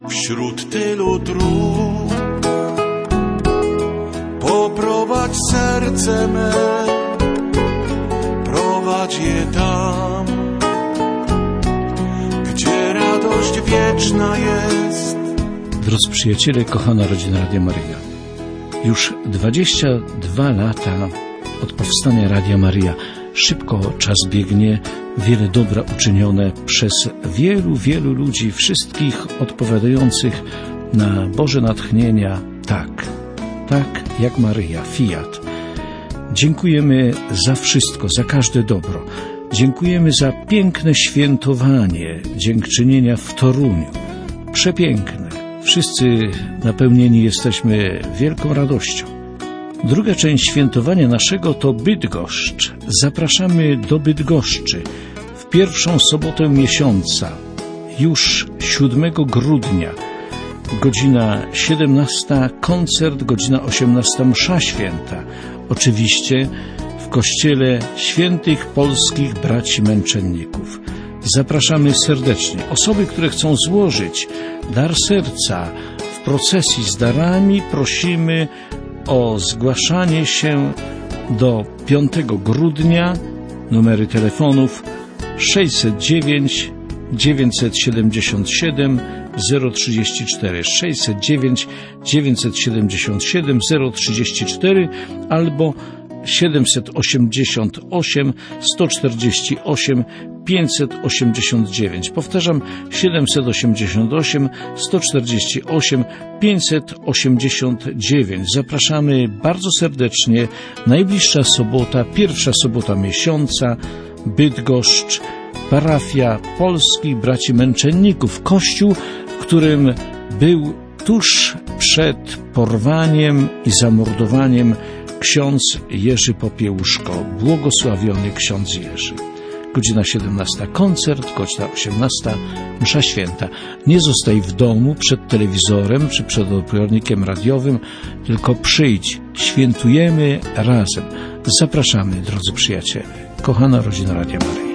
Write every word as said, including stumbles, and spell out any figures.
Wśród tylu dróg poprowadź serce me, prowadź je tam, gdzie radość wieczna jest. Drodzy przyjaciele, kochana rodzina Radia Maryja, już dwadzieścia dwa lata od powstania Radia Maryja. Szybko czas biegnie, wiele dobra uczynione przez wielu, wielu ludzi, wszystkich odpowiadających na Boże natchnienia. Tak, tak jak Maryja, fiat. Dziękujemy za wszystko, za każde dobro. Dziękujemy za piękne świętowanie dziękczynienia w Toruniu. Przepiękne. Wszyscy napełnieni jesteśmy wielką radością. Druga część świętowania naszego to Bydgoszcz. Zapraszamy do Bydgoszczy w pierwszą sobotę miesiąca, już siódmego grudnia. Godzina siedemnasta koncert, godzina osiemnasta msza święta. Oczywiście w kościele świętych polskich braci męczenników. Zapraszamy serdecznie. Osoby, które chcą złożyć dar serca w procesji z darami, prosimy o zgłaszanie się do piątego grudnia. Numery telefonów sześćset dziewięć dziewięćset siedemdziesiąt siedem zero trzydzieści cztery, sześćset dziewięć dziewięćset siedemdziesiąt siedem zero trzydzieści cztery albo siedemset osiemdziesiąt osiem sto czterdzieści osiem pięćset osiemdziesiąt dziewięć. Powtarzam, siedemset osiemdziesiąt osiem sto czterdzieści osiem pięćset osiemdziesiąt dziewięć. Zapraszamy bardzo serdecznie. Najbliższa sobota, pierwsza sobota miesiąca, Bydgoszcz, parafia polskich braci męczenników, kościół, w którym był tuż przed porwaniem i zamordowaniem ksiądz Jerzy Popiełuszko, błogosławiony ksiądz Jerzy. Godzina siedemnasta koncert, godzina osiemnasta msza święta. Nie zostaj w domu przed telewizorem czy przed odbiornikiem radiowym, tylko przyjdź, świętujemy razem. Zapraszamy, drodzy przyjaciele, kochana rodzina Radia Maryja.